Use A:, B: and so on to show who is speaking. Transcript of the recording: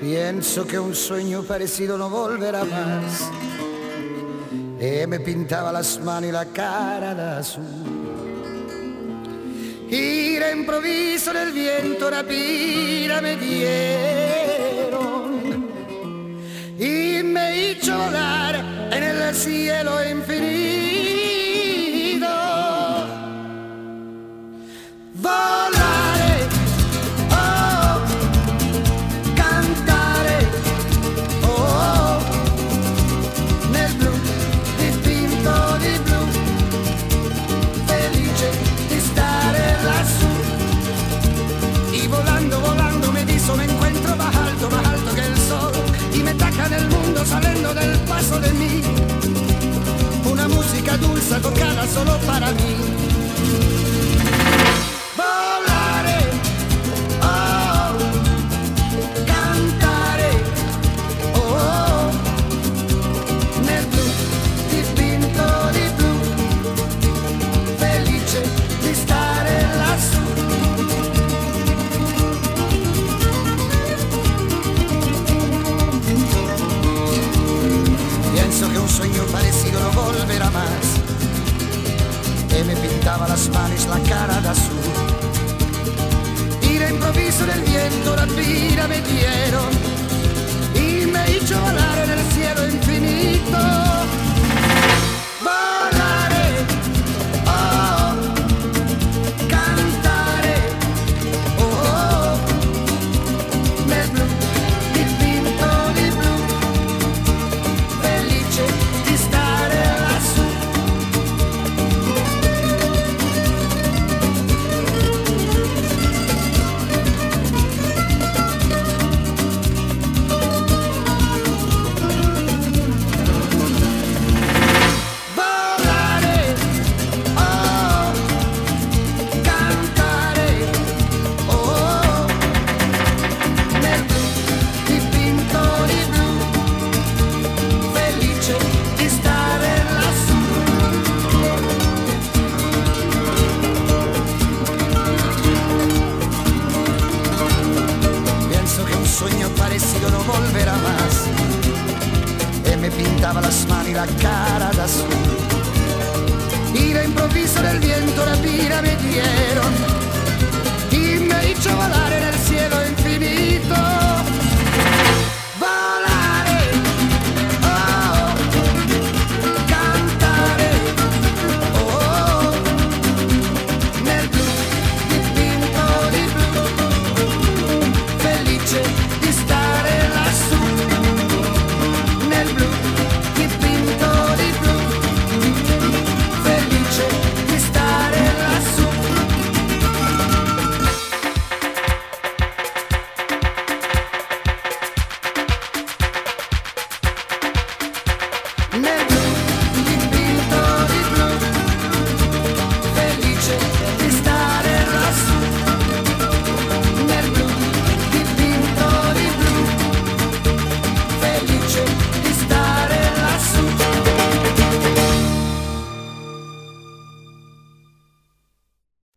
A: Pienso que un sueño parecido no volverá más. Me pintaba las manos y la cara de azul. Y de improviso del viento rapida me dieron y me hizo volar en el cielo infinito. Volare, oh, cantare, oh, nel blu, dipinto di blu, felice di stare lassù. Y volando, volando me diso me encuentro más alto que el sol. Y me taca en el mundo saliendo del paso de mí. Una música dulce tocada solo para mí. Volare, oh, cantare, oh, nel blu, dipinto di blu, felice di stare lassù. Pienso que un sueño parecido no volverá más. Me pintaba las manos, la cara de azul. Y de improviso del viento la vida me dieron y me hizo volar en el cielo infinito. Volare, oh, cantare, oh, nel blu, dipinto di blu, felice di stare lassù. Volare, oh, cantare, oh, nel blu, dipinto di blu, felice di stare lassù. Pienso que un sueño parecido no volverá más. Me pintaba las manos y la cara de azul. Y de improviso del viento la vida me dieron y me hizo volar en el cielo infinito. Volare, oh, cantare, oh, nel blu, dipinto di blu, felice di stare lassù. Nel blu, dipinto di blu, felice di stare lassù. Nel blu.